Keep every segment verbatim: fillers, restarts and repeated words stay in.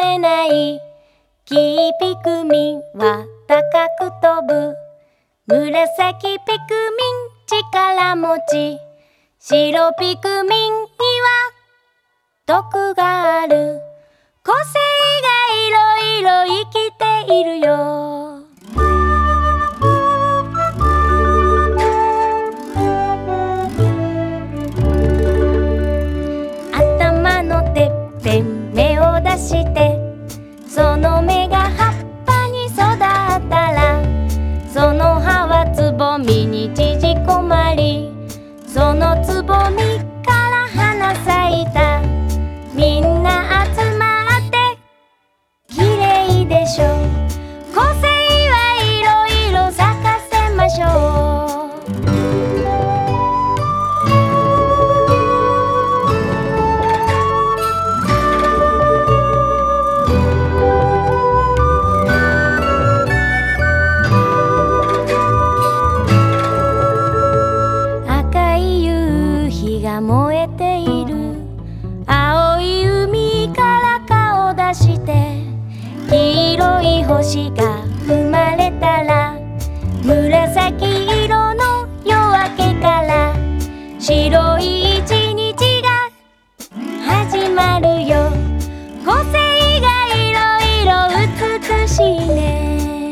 れない。黄ピクミンは高く飛ぶ。紫ピクミン力持ち。白ピクミンには毒がある。個性がいろいろ生きているよ。頭のてっぺん芽を出して、その芽が葉っぱに育ったら、その葉はつぼみに縮こまり、そのつぼみから花咲いた。みんな集まってきれいでしょ。個性はいろいろ咲かせましょう。赤い夕日が燃えている。青い海から顔出して、黄色い星が生まれたら、紫色の夜明けから白い一日が始まるよ。個性がいろいろ美しいね。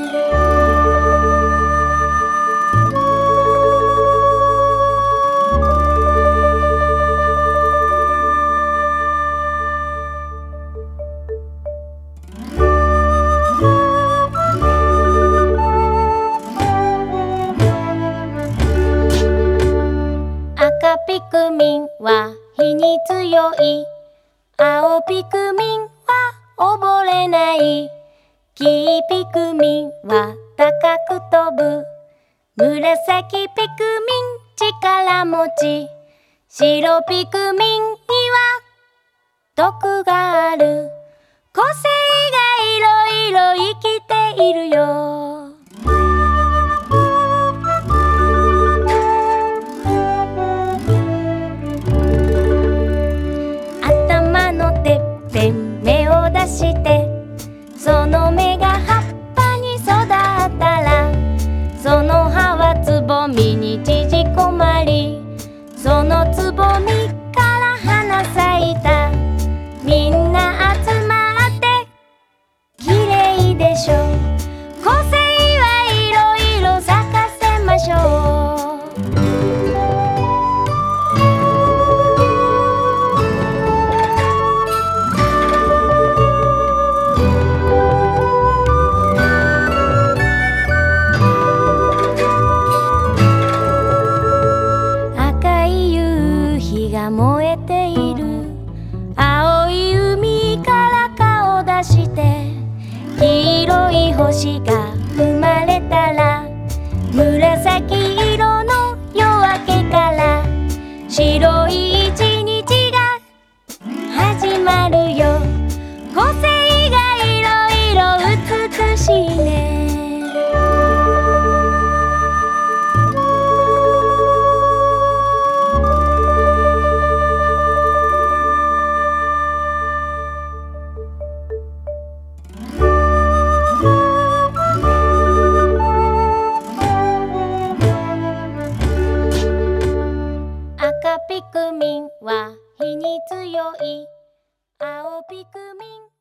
赤ピクミンは火に強い。青ピクミンは溺れない。黄ピクミンは高く飛ぶ。紫ピクミン力持ち。白ピクミンには毒がある。個性がいろいろ生きているよ。頭のてっぺん芽を出して、その芽が葉っぱに育ったら、その葉はつぼみに縮こまり、そのつぼみから花咲いた。みんな集まってきれいでしょ。個性はいろいろ咲かせましょう。赤い夕日が燃えている。青い海から顔出して、黄色い星が生まれたら、紫色の夜明けから白い一日が始まるよ。個性がいろいろ美しいね。赤ピクミンは火に強い。青ピクミン